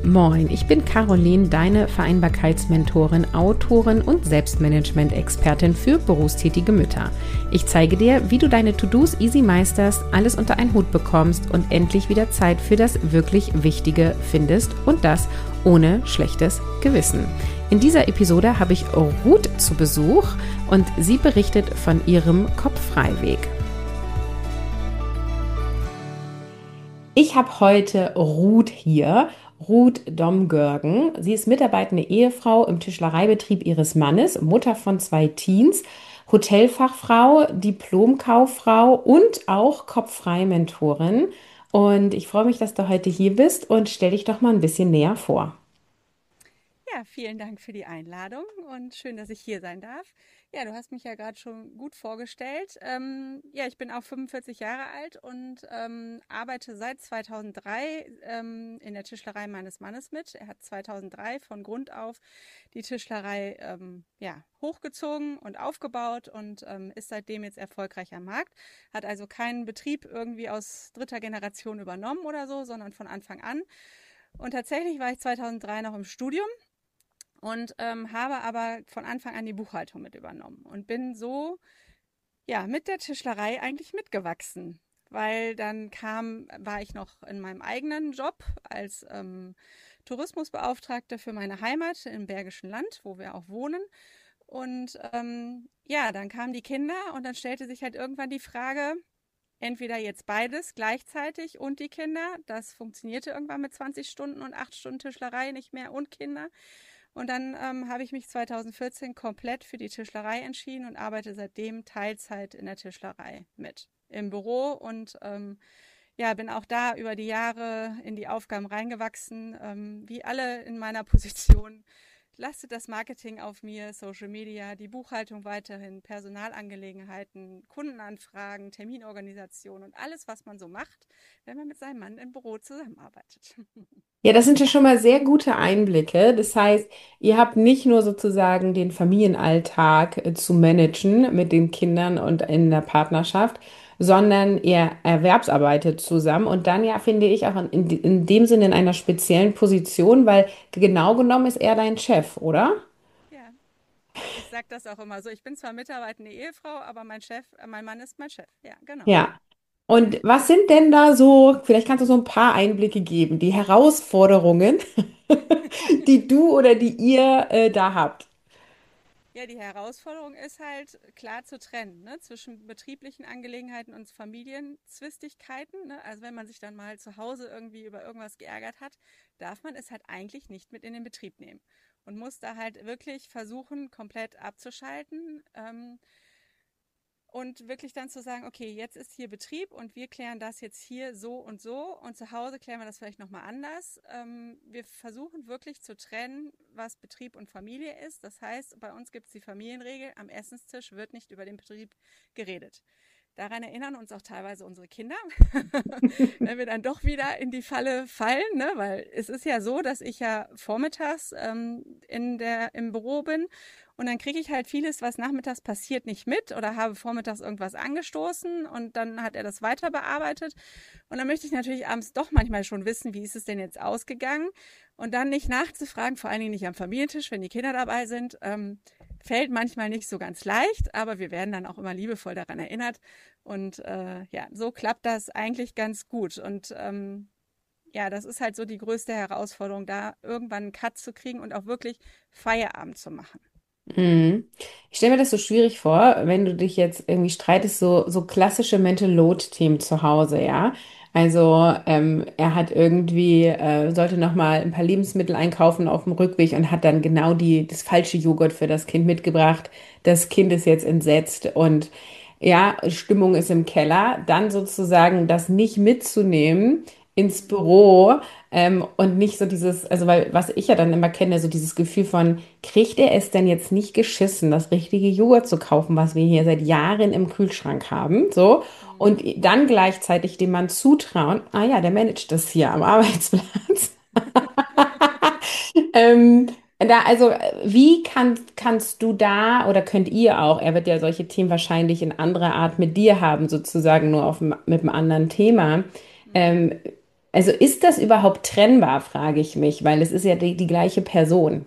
Moin, ich bin Caroline, deine Vereinbarkeitsmentorin, Autorin und Selbstmanagement-Expertin für berufstätige Mütter. Ich zeige dir, wie du deine To-Dos easy meisterst, alles unter einen Hut bekommst und endlich wieder Zeit für das wirklich Wichtige findest und das ohne schlechtes Gewissen. In dieser Episode habe ich Ruth zu Besuch und sie berichtet von ihrem Kopffreiweg. Ich habe heute Ruth hier. Ruth Domgörgen. Sie ist mitarbeitende Ehefrau im Tischlereibetrieb ihres Mannes, Mutter von 2 Teens, Hotelfachfrau, Diplomkauffrau und auch Kopffrei-Mentorin. Und ich freue mich, dass du heute hier bist und stell dich doch mal ein bisschen näher vor. Ja, vielen Dank für die Einladung und schön, dass ich hier sein darf. Ja, du hast mich ja gerade schon gut vorgestellt. Ja, ich bin auch 45 Jahre alt und arbeite seit 2003 in der Tischlerei meines Mannes mit. Er hat 2003 von Grund auf die Tischlerei ja, hochgezogen und aufgebaut und ist seitdem jetzt erfolgreich am Markt. Hat also keinen Betrieb irgendwie aus dritter Generation übernommen oder so, sondern von Anfang an. Und tatsächlich war ich 2003 noch im Studium und habe aber von Anfang an die Buchhaltung mit übernommen und bin so ja mit der Tischlerei eigentlich mitgewachsen, weil dann war ich noch in meinem eigenen Job als Tourismusbeauftragte für meine Heimat im Bergischen Land, wo wir auch wohnen. Und ja, dann kamen die Kinder und dann stellte sich halt irgendwann die Frage, entweder jetzt beides gleichzeitig und die Kinder. Das funktionierte irgendwann mit 20 Stunden und 8 Stunden Tischlerei nicht mehr und Kinder. Und dann habe ich mich 2014 komplett für die Tischlerei entschieden und arbeite seitdem Teilzeit in der Tischlerei mit im Büro und ja, bin auch da über die Jahre in die Aufgaben reingewachsen. Wie alle in meiner Position lastet das Marketing auf mir, Social Media, die Buchhaltung weiterhin, Personalangelegenheiten, Kundenanfragen, Terminorganisation und alles, was man so macht, wenn man mit seinem Mann im Büro zusammenarbeitet. Ja, das sind ja schon mal sehr gute Einblicke. Das heißt, ihr habt nicht nur sozusagen den Familienalltag zu managen mit den Kindern und in der Partnerschaft, sondern ihr erwerbsarbeitet zusammen und dann ja, finde ich, auch in dem Sinne in einer speziellen Position, weil genau genommen ist er dein Chef, oder? Ja, ich sage das auch immer so. Ich bin zwar mitarbeitende Ehefrau, aber mein Mann ist mein Chef. Ja, genau. Ja. Und was sind denn da so, vielleicht kannst du so ein paar Einblicke geben, die Herausforderungen, die du oder die ihr da habt? Ja, die Herausforderung ist halt klar zu trennen, ne, zwischen betrieblichen Angelegenheiten und Familienzwistigkeiten. Ne? Also wenn man sich dann mal zu Hause irgendwie über irgendwas geärgert hat, darf man es halt eigentlich nicht mit in den Betrieb nehmen und muss da halt wirklich versuchen, komplett abzuschalten. Und wirklich dann zu sagen, okay, jetzt ist hier Betrieb und wir klären das jetzt hier so und zu Hause klären wir das vielleicht nochmal anders. Wir versuchen wirklich zu trennen, was Betrieb und Familie ist. Das heißt, bei uns gibt es die Familienregel, am Essenstisch wird nicht über den Betrieb geredet. Daran erinnern uns auch teilweise unsere Kinder, wenn wir dann doch wieder in die Falle fallen, ne? Weil es ist ja so, dass ich ja vormittags im Büro bin und dann kriege ich halt vieles, was nachmittags passiert, nicht mit oder habe vormittags irgendwas angestoßen und dann hat er das weiter bearbeitet. Und dann möchte ich natürlich abends doch manchmal schon wissen, wie ist es denn jetzt ausgegangen und dann nicht nachzufragen, vor allen Dingen nicht am Familientisch, wenn die Kinder dabei sind, fällt manchmal nicht so ganz leicht, aber wir werden dann auch immer liebevoll daran erinnert. Und ja, so klappt das eigentlich ganz gut. Und ja, das ist halt so die größte Herausforderung, da irgendwann einen Cut zu kriegen und auch wirklich Feierabend zu machen. Mhm. Ich stelle mir das so schwierig vor, wenn du dich jetzt irgendwie streitest, so klassische Mental Load-Themen zu Hause, ja. Also er hat irgendwie, sollte noch mal ein paar Lebensmittel einkaufen auf dem Rückweg und hat dann genau das falsche Joghurt für das Kind mitgebracht. Das Kind ist jetzt entsetzt und ja, Stimmung ist im Keller. Dann sozusagen das nicht mitzunehmen ins Büro. Und nicht so dieses, also weil, was ich ja dann immer kenne, so dieses Gefühl von, kriegt er es denn jetzt nicht geschissen, das richtige Joghurt zu kaufen, was wir hier seit Jahren im Kühlschrank haben, so, und Mhm. dann gleichzeitig dem Mann zutrauen, ah ja, der managt das hier am Arbeitsplatz. Also, wie kannst du da oder könnt ihr auch, er wird ja solche Themen wahrscheinlich in anderer Art mit dir haben, sozusagen nur mit einem anderen Thema. Mhm. Ähm, Also ist das überhaupt trennbar, frage ich mich, weil es ist ja die gleiche Person.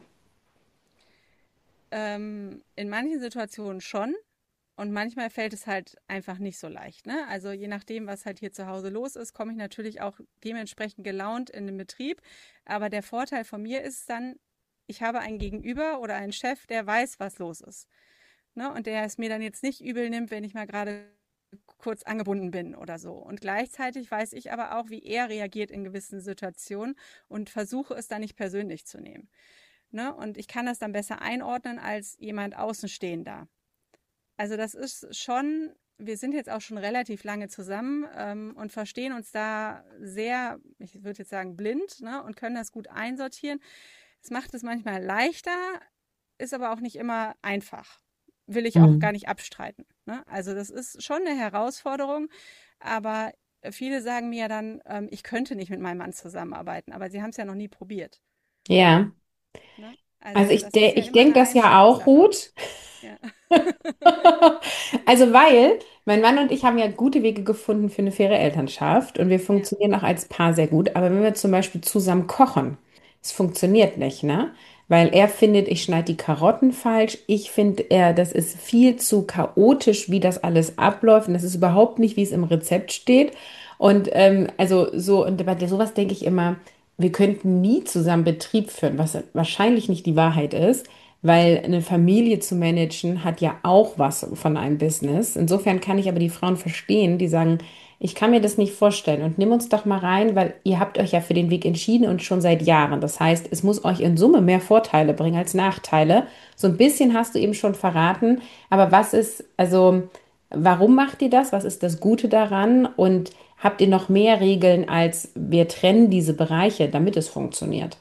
In manchen Situationen schon. Und manchmal fällt es halt einfach nicht so leicht. Ne? Also je nachdem, was halt hier zu Hause los ist, komme ich natürlich auch dementsprechend gelaunt in den Betrieb. Aber der Vorteil von mir ist dann, ich habe einen Gegenüber oder einen Chef, der weiß, was los ist. Ne? Und der es mir dann jetzt nicht übel nimmt, wenn ich mal gerade kurz angebunden bin oder so. Und gleichzeitig weiß ich aber auch, wie er reagiert in gewissen Situationen und versuche es dann nicht persönlich zu nehmen. Ne? Und ich kann das dann besser einordnen als jemand Außenstehender. Also das ist schon, wir sind jetzt auch schon relativ lange zusammen und verstehen uns da sehr, ich würde jetzt sagen, blind, ne, und können das gut einsortieren. Es macht es manchmal leichter, ist aber auch nicht immer einfach. Will ich auch gar Mhm. nicht abstreiten. Ne? Also das ist schon eine Herausforderung, aber viele sagen mir dann, ich könnte nicht mit meinem Mann zusammenarbeiten, aber sie haben es ja noch nie probiert. Ja, Ne? also Also das ist ja ich immer denke eine das ja auch Einstellungssache. gut. Ja. Also, weil mein Mann und ich haben ja gute Wege gefunden für eine faire Elternschaft und wir Ja. funktionieren auch als Paar sehr gut. Aber wenn wir zum Beispiel zusammen kochen, es funktioniert nicht, ne? Weil er findet, ich schneide die Karotten falsch. Ich finde, das ist viel zu chaotisch, wie das alles abläuft. Und das ist überhaupt nicht, wie es im Rezept steht. Und also so, und bei sowas denke ich immer, wir könnten nie zusammen Betrieb führen, was wahrscheinlich nicht die Wahrheit ist. Weil eine Familie zu managen hat ja auch was von einem Business. Insofern kann ich aber die Frauen verstehen, die sagen, ich kann mir das nicht vorstellen und nimm uns doch mal rein, weil ihr habt euch ja für den Weg entschieden und schon seit Jahren. Das heißt, es muss euch in Summe mehr Vorteile bringen als Nachteile. So ein bisschen hast du eben schon verraten, aber was ist, also, warum macht ihr das? Was ist das Gute daran? Und habt ihr noch mehr Regeln als wir trennen diese Bereiche, damit es funktioniert?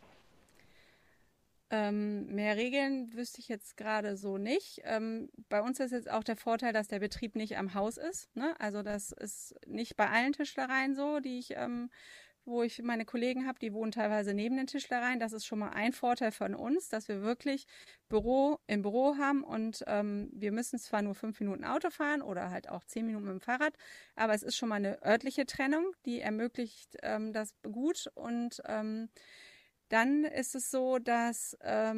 Mehr Regeln wüsste ich jetzt gerade so nicht. Bei uns ist jetzt auch der Vorteil, dass der Betrieb nicht am Haus ist. Ne? Also das ist nicht bei allen Tischlereien so, wo ich meine Kollegen habe, die wohnen teilweise neben den Tischlereien. Das ist schon mal ein Vorteil von uns, dass wir wirklich Büro im Büro haben und wir müssen zwar nur 5 Minuten Auto fahren oder halt auch 10 Minuten mit dem Fahrrad, aber es ist schon mal eine örtliche Trennung, die ermöglicht das gut und dann ist es so, dass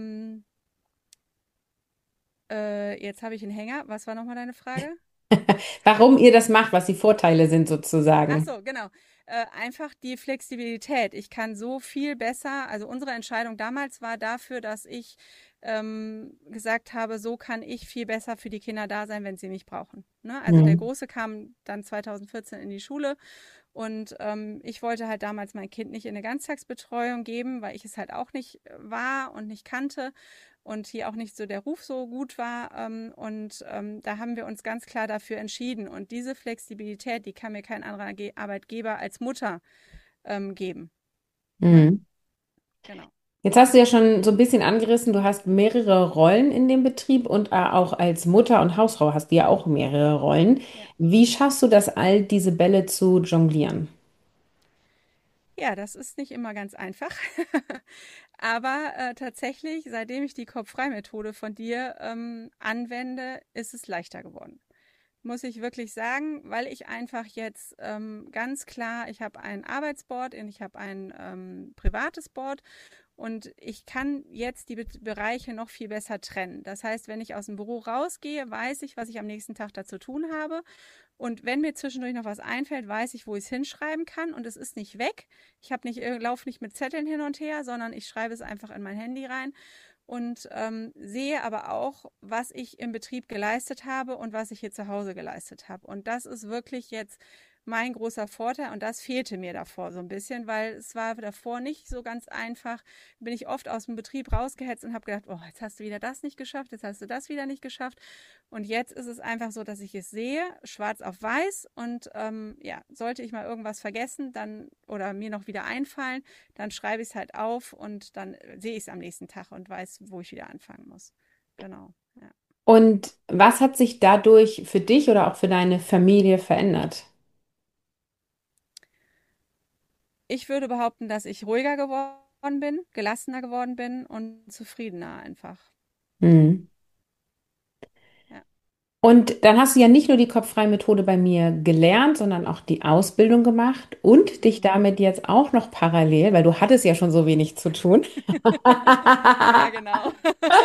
jetzt habe ich einen Hänger. Was war nochmal deine Frage? Warum ihr das macht, was die Vorteile sind Ach sozusagen. so, genau. Einfach die Flexibilität. Ich kann so viel besser, also unsere Entscheidung damals war dafür, dass ich gesagt habe, so kann ich viel besser für die Kinder da sein, wenn sie mich brauchen. Ne? Also der Mhm. Große kam dann 2014 in die Schule und ich wollte halt damals mein Kind nicht in eine Ganztagsbetreuung geben, weil ich es halt auch nicht war und nicht kannte und hier auch nicht so der Ruf so gut war. Da haben wir uns ganz klar dafür entschieden. Und diese Flexibilität, die kann mir kein anderer Arbeitgeber als Mutter geben. Ne? Mhm. Genau. Jetzt hast du ja schon so ein bisschen angerissen, du hast mehrere Rollen in dem Betrieb und auch als Mutter und Hausfrau hast du ja auch mehrere Rollen. Ja. Wie schaffst du das, all diese Bälle zu jonglieren? Ja, das ist nicht immer ganz einfach. Aber tatsächlich, seitdem ich die Kopf-frei-Methode von dir anwende, ist es leichter geworden. Muss ich wirklich sagen, weil ich einfach jetzt ganz klar, ich habe ein Arbeitsboard und ich habe ein privates Board und ich kann jetzt die Bereiche noch viel besser trennen. Das heißt, wenn ich aus dem Büro rausgehe, weiß ich, was ich am nächsten Tag dazu tun habe. Und wenn mir zwischendurch noch was einfällt, weiß ich, wo ich es hinschreiben kann und es ist nicht weg. Ich habe nicht, laufe nicht mit Zetteln hin und her, sondern ich schreibe es einfach in mein Handy rein und sehe aber auch, was ich im Betrieb geleistet habe und was ich hier zu Hause geleistet habe. Und das ist wirklich jetzt mein großer Vorteil und das fehlte mir davor so ein bisschen, weil es war davor nicht so ganz einfach. Bin ich oft aus dem Betrieb rausgehetzt und habe gedacht, oh, jetzt hast du wieder das nicht geschafft, jetzt hast du das wieder nicht geschafft. Und jetzt ist es einfach so, dass ich es sehe, schwarz auf weiß und ja, sollte ich mal irgendwas vergessen, dann oder mir noch wieder einfallen, dann schreibe ich es halt auf und dann sehe ich es am nächsten Tag und weiß, wo ich wieder anfangen muss. Genau. Ja. Und was hat sich dadurch für dich oder auch für deine Familie verändert? Ich würde behaupten, dass ich ruhiger geworden bin, gelassener geworden bin und zufriedener einfach. Mhm. Ja. Und dann hast du ja nicht nur die Kopffreie-Methode bei mir gelernt, sondern auch die Ausbildung gemacht und dich Mhm. damit jetzt auch noch parallel, weil du hattest ja schon so wenig zu tun, Ja, genau.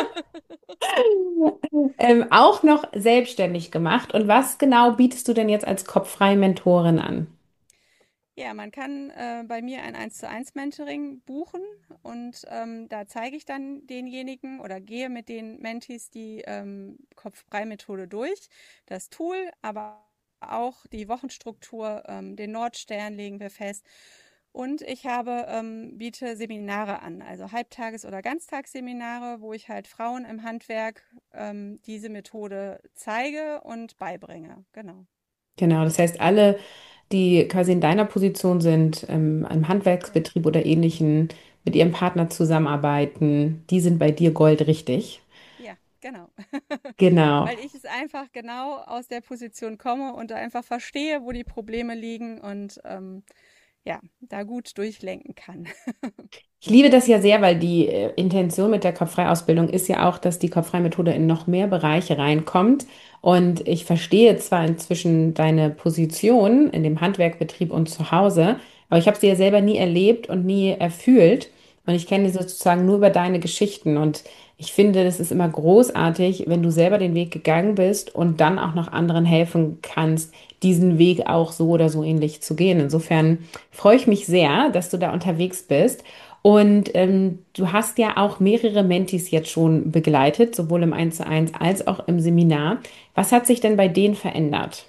auch noch selbstständig gemacht. Und was genau bietest du denn jetzt als kopffreie Mentorin an? Ja, man kann bei mir ein 1:1 Mentoring buchen und da zeige ich dann denjenigen oder gehe mit den Mentees die Kopfbrei-Methode durch, das Tool, aber auch die Wochenstruktur, den Nordstern legen wir fest. Und ich biete Seminare an, also Halbtages- oder Ganztagsseminare, wo ich halt Frauen im Handwerk diese Methode zeige und beibringe. Genau. Genau, das heißt, alle, die quasi in deiner Position sind, im Ja. Handwerksbetrieb oder ähnlichen, mit ihrem Partner zusammenarbeiten, die sind bei dir goldrichtig. Ja, genau. Genau. Weil ich es einfach genau aus der Position komme und da einfach verstehe, wo die Probleme liegen und ja, da gut durchlenken kann. Ich liebe das ja sehr, weil die Intention mit der Kopffreiausbildung ist ja auch, dass die Kopffreimethode in noch mehr Bereiche reinkommt. Und ich verstehe zwar inzwischen deine Position in dem Handwerkbetrieb und zu Hause, aber ich habe sie ja selber nie erlebt und nie erfühlt. Und ich kenne sie sozusagen nur über deine Geschichten. Und ich finde, das ist immer großartig, wenn du selber den Weg gegangen bist und dann auch noch anderen helfen kannst, diesen Weg auch so oder so ähnlich zu gehen. Insofern freue ich mich sehr, dass du da unterwegs bist. Und du hast ja auch mehrere Mentis jetzt schon begleitet, sowohl im 1:1 als auch im Seminar. Was hat sich denn bei denen verändert?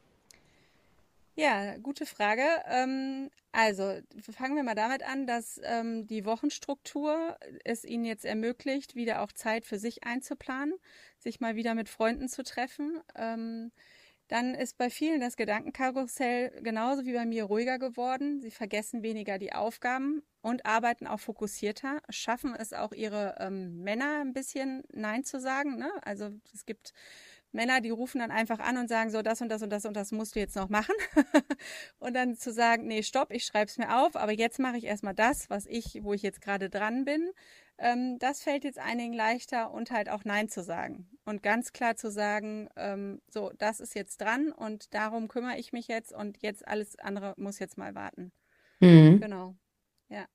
Ja, gute Frage. Also fangen wir mal damit an, dass die Wochenstruktur es ihnen jetzt ermöglicht, wieder auch Zeit für sich einzuplanen, sich mal wieder mit Freunden zu treffen. Dann ist bei vielen das Gedankenkarussell genauso wie bei mir ruhiger geworden. Sie vergessen weniger die Aufgaben und arbeiten auch fokussierter, schaffen es auch ihre Männer ein bisschen Nein zu sagen. Ne? Also es gibt Männer, die rufen dann einfach an und sagen so, das und das und das und das musst du jetzt noch machen. Und dann zu sagen, nee, stopp, ich schreibe es mir auf, aber jetzt mache ich erstmal das, wo ich jetzt gerade dran bin. Das fällt jetzt einigen leichter und halt auch Nein zu sagen. Und ganz klar zu sagen, so, das ist jetzt dran und darum kümmere ich mich jetzt und jetzt alles andere muss jetzt mal warten. Hm. Genau. Ja.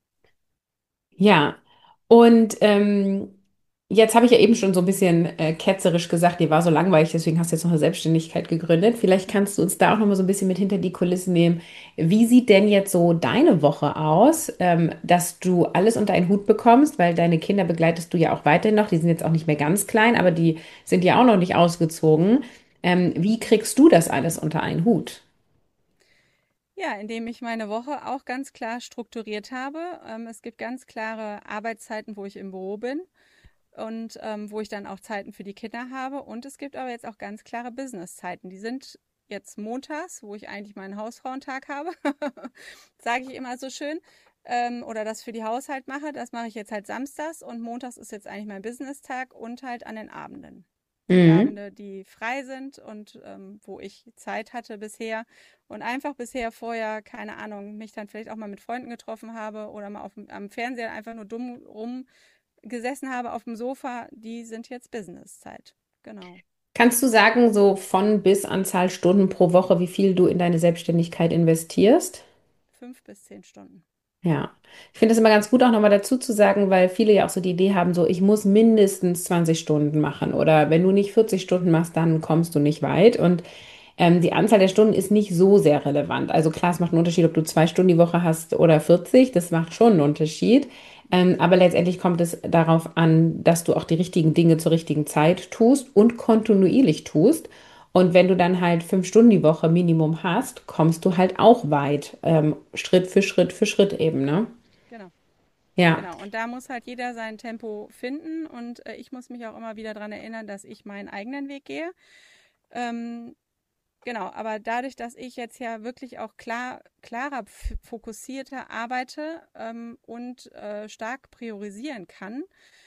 Ja, und jetzt habe ich ja eben schon so ein bisschen ketzerisch gesagt, dir war so langweilig, deswegen hast du jetzt noch eine Selbstständigkeit gegründet. Vielleicht kannst du uns da auch noch mal so ein bisschen mit hinter die Kulissen nehmen. Wie sieht denn jetzt so deine Woche aus, dass du alles unter einen Hut bekommst, weil deine Kinder begleitest du ja auch weiterhin noch, die sind jetzt auch nicht mehr ganz klein, aber die sind ja auch noch nicht ausgezogen. Wie kriegst du das alles unter einen Hut? Ja, indem ich meine Woche auch ganz klar strukturiert habe. Es gibt ganz klare Arbeitszeiten, wo ich im Büro bin und wo ich dann auch Zeiten für die Kinder habe. Und es gibt aber jetzt auch ganz klare Businesszeiten. Die sind jetzt montags, wo ich eigentlich meinen Hausfrauentag habe, sage ich immer so schön. Oder das für die Haushalt mache. Das mache ich jetzt halt samstags und montags ist jetzt eigentlich mein Businesstag und halt an den Abenden. Die Mhm. Abende, die frei sind und wo ich Zeit hatte bisher und einfach bisher vorher, keine Ahnung, mich dann vielleicht auch mal mit Freunden getroffen habe oder mal am Fernseher einfach nur dumm rumgesessen habe auf dem Sofa, die sind jetzt Businesszeit. Genau. Kannst du sagen, so von bis Anzahl Stunden pro Woche, wie viel du in deine Selbstständigkeit investierst? 5 bis 10 Stunden. Ja, ich finde es immer ganz gut auch nochmal dazu zu sagen, weil viele ja auch so die Idee haben, so ich muss mindestens 20 Stunden machen oder wenn du nicht 40 Stunden machst, dann kommst du nicht weit. Und die Anzahl der Stunden ist nicht so sehr relevant. Also klar, es macht einen Unterschied, ob du 2 Stunden die Woche hast oder 40, das macht schon einen Unterschied. Aber letztendlich kommt es darauf an, dass du auch die richtigen Dinge zur richtigen Zeit tust und kontinuierlich tust. Und wenn du dann halt 5 Stunden die Woche Minimum hast, kommst du halt auch weit, Schritt für Schritt für Schritt eben, ne? Genau. Ja. Genau. Und da muss halt jeder sein Tempo finden und ich muss mich auch immer wieder daran erinnern, dass ich meinen eigenen Weg gehe. Ähm, Genau, aber dadurch, dass ich jetzt ja wirklich auch klarer, fokussierter arbeite und stark priorisieren kann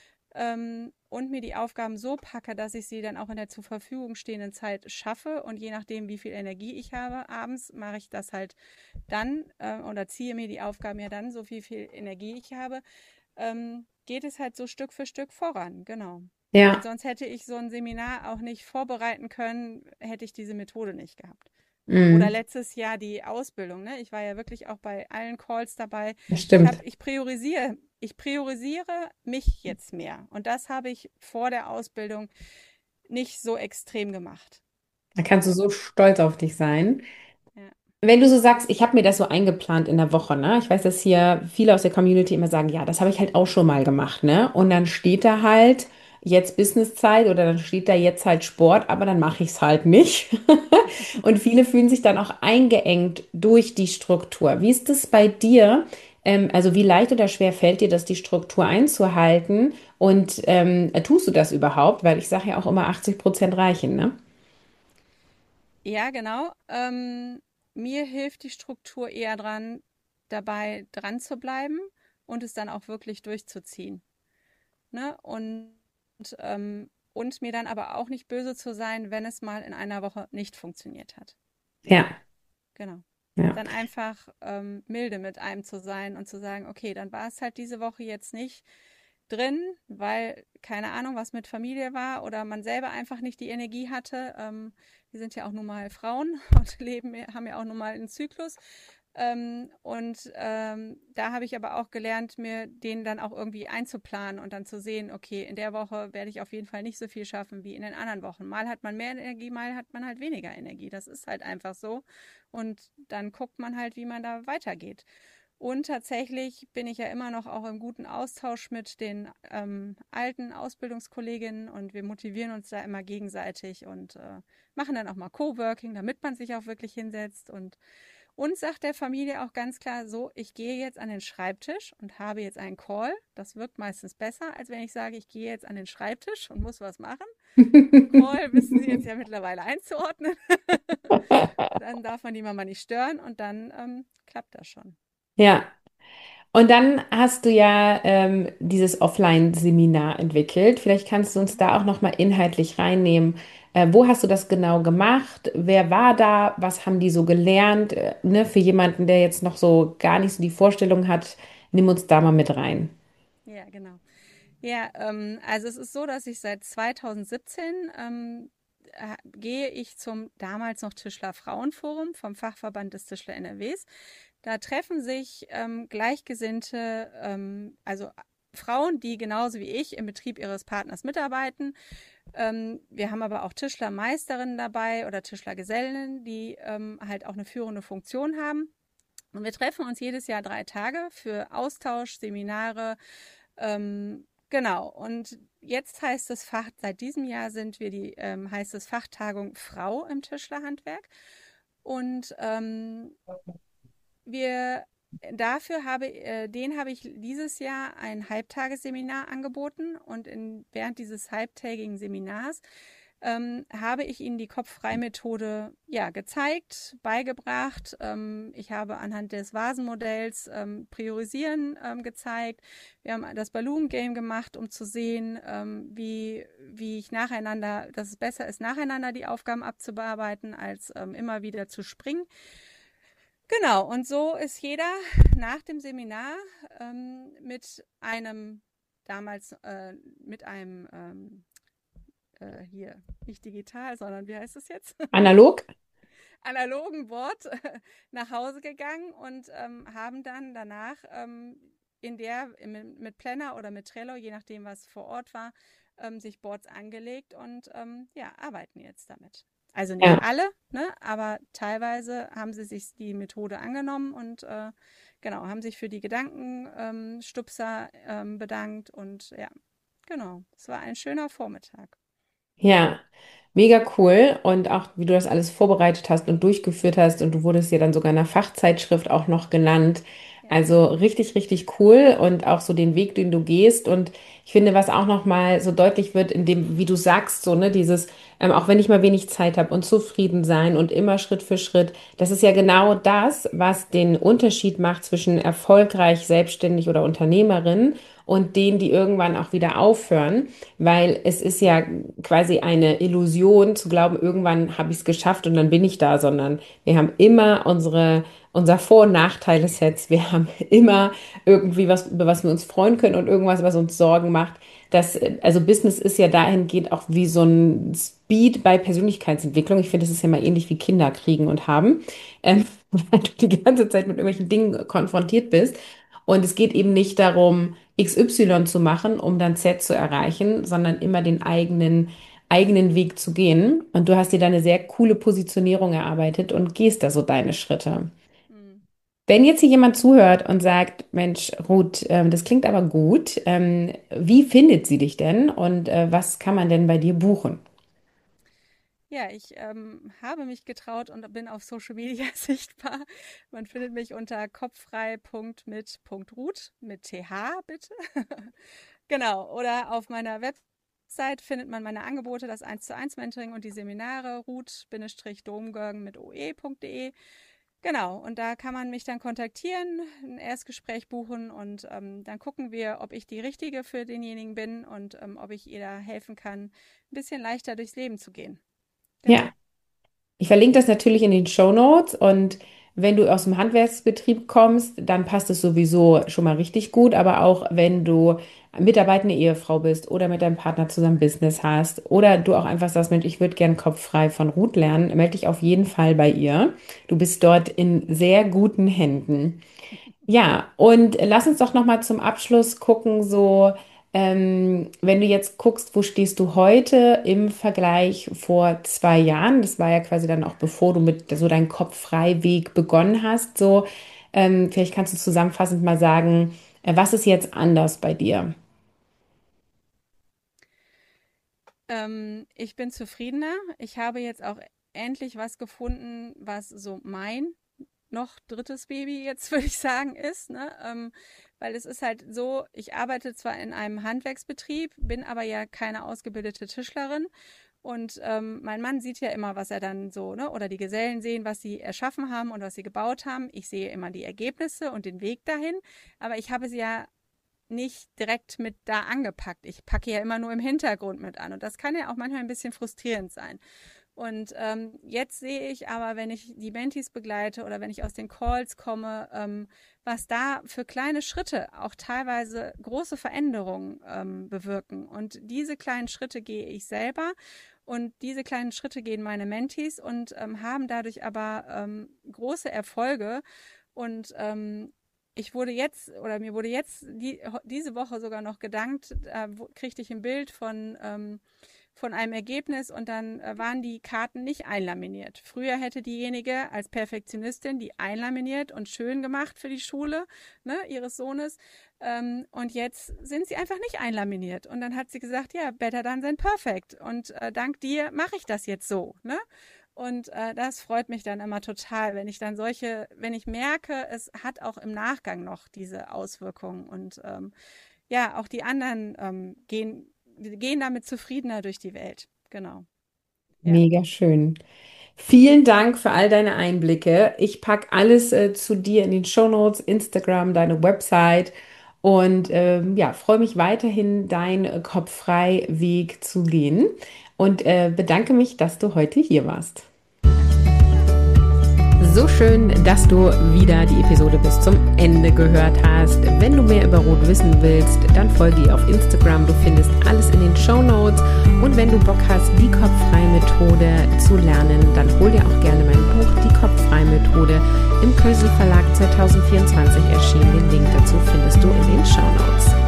und mir die Aufgaben so packe, dass ich sie dann auch in der zur Verfügung stehenden Zeit schaffe und je nachdem, wie viel Energie ich habe, abends mache ich das halt dann oder ziehe mir die Aufgaben ja dann, so viel Energie ich habe, geht es halt so Stück für Stück voran. Genau. Und Ja. sonst hätte ich so ein Seminar auch nicht vorbereiten können, hätte ich diese Methode nicht gehabt. Oder Mhm. letztes Jahr die Ausbildung, ne? Ich war ja wirklich auch bei allen Calls dabei. Das stimmt. Ich priorisiere mich jetzt mehr. Und das habe ich vor der Ausbildung nicht so extrem gemacht. Da kannst du Ja, so stolz auf dich sein. ja. Wenn du so sagst, ich habe mir das so eingeplant in der Woche, ne? Ich weiß, dass hier viele aus der Community immer sagen, ja, das habe ich halt auch schon mal gemacht, ne? Und dann steht da halt jetzt Businesszeit oder dann steht da jetzt halt Sport, aber dann mache ich es halt nicht. Und viele fühlen sich dann auch eingeengt durch die Struktur. Wie ist es bei dir? Also wie leicht oder schwer fällt dir das, die Struktur einzuhalten? Und tust du das überhaupt? Weil ich sage ja auch immer 80% reichen, ne? Ja, genau. Mir hilft die Struktur eher dabei dran zu bleiben und es dann auch wirklich durchzuziehen. Ne? Und mir dann aber auch nicht böse zu sein, wenn es mal in einer Woche nicht funktioniert hat. Ja, Genau. ja. Dann einfach milde mit einem zu sein und zu sagen, okay, dann war es halt diese Woche jetzt nicht drin, weil keine Ahnung, was mit Familie war oder man selber einfach nicht die Energie hatte. Wir sind ja auch nun mal Frauen und haben ja auch nun mal einen Zyklus. Da habe ich aber auch gelernt, mir den dann auch irgendwie einzuplanen und dann zu sehen, okay, in der Woche werde ich auf jeden Fall nicht so viel schaffen wie in den anderen Wochen. Mal hat man mehr Energie, mal hat man halt weniger Energie. Das ist halt einfach so. Und dann guckt man halt, wie man da weitergeht. Und tatsächlich bin ich ja immer noch auch im guten Austausch mit den alten Ausbildungskolleginnen und wir motivieren uns da immer gegenseitig und machen dann auch mal Coworking, damit man sich auch wirklich hinsetzt und sagt der Familie auch ganz klar so, ich gehe jetzt an den Schreibtisch und habe jetzt einen Call. Das wirkt meistens besser, als wenn ich sage, ich gehe jetzt an den Schreibtisch und muss was machen. Ein Call wissen Sie jetzt ja mittlerweile einzuordnen. Dann darf man die Mama nicht stören und dann klappt das schon. Ja. Und dann hast du ja dieses Offline-Seminar entwickelt. Vielleicht kannst du uns Mhm. da auch noch mal inhaltlich reinnehmen. Wo hast du das genau gemacht? Wer war da? Was haben die so gelernt? Ne, für jemanden, der jetzt noch so gar nicht so die Vorstellung hat, nimm uns da mal mit rein. Ja, genau. Ja, also es ist so, dass ich seit 2017 gehe ich zum damals noch Tischler Frauenforum vom Fachverband des Tischler NRWs. Da treffen sich Gleichgesinnte, also Frauen, die genauso wie ich im Betrieb ihres Partners mitarbeiten. Wir haben aber auch Tischlermeisterinnen dabei oder Tischlergesellen, die halt auch eine führende Funktion haben. Und wir treffen uns jedes Jahr 3 Tage für Austausch, Seminare. Genau. Und jetzt heißt es seit diesem Jahr heißt es Fachtagung Frau im Tischlerhandwerk. Und wir den habe ich dieses Jahr ein Halbtagesseminar angeboten und während dieses halbtägigen Seminars habe ich ihnen die Kopffrei-Methode ja, gezeigt, beigebracht. Ich habe anhand des Vasenmodells Priorisieren gezeigt. Wir haben das Balloon Game gemacht, um zu sehen, wie ich dass es besser ist, nacheinander die Aufgaben abzubearbeiten, als immer wieder zu springen. Genau, und so ist jeder nach dem Seminar mit einem damals mit einem hier nicht digital, sondern wie heißt es jetzt? Analog? Analogen Board nach Hause gegangen und haben dann danach mit Planner oder mit Trello, je nachdem, was vor Ort war, sich Boards angelegt und ja, arbeiten jetzt damit. Also nicht Ja. alle, ne, aber teilweise haben sie sich die Methode angenommen und genau, haben sich für die Gedankenstupser bedankt und ja, genau, es war ein schöner Vormittag. Ja, mega cool. Und auch, wie du das alles vorbereitet hast und durchgeführt hast. Und du wurdest ja dann sogar in einer Fachzeitschrift auch noch genannt. Ja, Also richtig, richtig cool. Und auch so den Weg, den du gehst. Und ich finde, was auch noch mal so deutlich wird, in dem, wie du sagst, so, ne, dieses, auch wenn ich mal wenig Zeit habe und zufrieden sein und immer Schritt für Schritt, das ist ja genau das, was den Unterschied macht zwischen erfolgreich, selbstständig oder Unternehmerin und denen, die irgendwann auch wieder aufhören. Weil es ist ja quasi eine Illusion zu glauben, irgendwann habe ich es geschafft und dann bin ich da, sondern wir haben immer unser Vor- und Nachteile-Sets. Wir haben immer irgendwie was, über was wir uns freuen können und irgendwas, was uns Sorgen macht. also Business ist ja dahingehend auch wie so ein Speed bei Persönlichkeitsentwicklung. Ich finde, das ist ja mal ähnlich wie Kinder kriegen und haben, weil du die ganze Zeit mit irgendwelchen Dingen konfrontiert bist. Und es geht eben nicht darum, XY zu machen, um dann Z zu erreichen, sondern immer den eigenen Weg zu gehen. Und du hast dir da eine sehr coole Positionierung erarbeitet und gehst da so deine Schritte. Hm. Wenn jetzt hier jemand zuhört und sagt, Mensch, Ruth, das klingt aber gut, wie findet sie dich denn und was kann man denn bei dir buchen? Ja, ich habe mich getraut und bin auf Social Media sichtbar. Man findet mich unter kopffrei.mit.ruth mit TH bitte. Genau, oder auf meiner Website findet man meine Angebote, das 1:1 Mentoring und die Seminare ruth-domgörgen mit oe.de. Genau, und da kann man mich dann kontaktieren, ein Erstgespräch buchen und dann gucken wir, ob ich die Richtige für denjenigen bin und ob ich ihr da helfen kann, ein bisschen leichter durchs Leben zu gehen. Ja, Genau. ich verlinke das natürlich in den Shownotes und wenn du aus dem Handwerksbetrieb kommst, dann passt es sowieso schon mal richtig gut. Aber auch wenn du mitarbeitende Ehefrau bist oder mit deinem Partner zusammen Business hast oder du auch einfach sagst, Mensch, ich würde gern kopffrei von Ruth lernen, melde dich auf jeden Fall bei ihr. Du bist dort in sehr guten Händen. Ja, und lass uns doch noch mal zum Abschluss gucken, so wenn du jetzt guckst, wo stehst du heute im Vergleich vor 2 Jahren? Das war ja quasi dann auch bevor du mit so deinen Kopf-frei-Weg begonnen hast. So, vielleicht kannst du zusammenfassend mal sagen, was ist jetzt anders bei dir? Ich bin zufriedener. Ich habe jetzt auch endlich was gefunden, was so mein noch drittes Baby jetzt, würde ich sagen, ist. Ne? Weil es ist halt so, ich arbeite zwar in einem Handwerksbetrieb, bin aber ja keine ausgebildete Tischlerin. Und mein Mann sieht ja immer, was er dann so, ne? Oder die Gesellen sehen, was sie erschaffen haben und was sie gebaut haben. Ich sehe immer die Ergebnisse und den Weg dahin. Aber ich habe sie ja nicht direkt mit da angepackt. Ich packe ja immer nur im Hintergrund mit an. Und das kann ja auch manchmal ein bisschen frustrierend sein. Und jetzt sehe ich aber, wenn ich die Mentees begleite oder wenn ich aus den Calls komme, was da für kleine Schritte auch teilweise große Veränderungen bewirken. Und diese kleinen Schritte gehe ich selber und diese kleinen Schritte gehen meine Mentees und haben dadurch aber große Erfolge. Und ich wurde jetzt oder mir wurde jetzt diese Woche sogar noch gedankt, kriegte ich ein Bild von einem Ergebnis und dann waren die Karten nicht einlaminiert. Früher hätte diejenige als Perfektionistin die einlaminiert und schön gemacht für die Schule, ne, ihres Sohnes. Und jetzt sind sie einfach nicht einlaminiert. Und dann hat sie gesagt, ja, better done than perfect. Und dank dir mache ich das jetzt so. Ne? Und das freut mich dann immer total, wenn ich dann wenn ich merke, es hat auch im Nachgang noch diese Auswirkungen. Und ja, auch die anderen gehen damit zufriedener durch die Welt. Genau. Ja. Mega schön. Vielen Dank für all deine Einblicke. Ich packe alles zu dir in den Shownotes, Instagram, deine Website und ja, freue mich weiterhin, deinen Kopffrei-Weg zu gehen und bedanke mich, dass du heute hier warst. Dankeschön. So schön, dass du wieder die Episode bis zum Ende gehört hast. Wenn du mehr über Rot wissen willst, dann folge ihr auf Instagram. Du findest alles in den Shownotes. Und wenn du Bock hast, die Kopffrei-Methode zu lernen, dann hol dir auch gerne mein Buch Die Kopffrei-Methode im Kösel Verlag 2024 erschienen. Den Link dazu findest du in den Shownotes.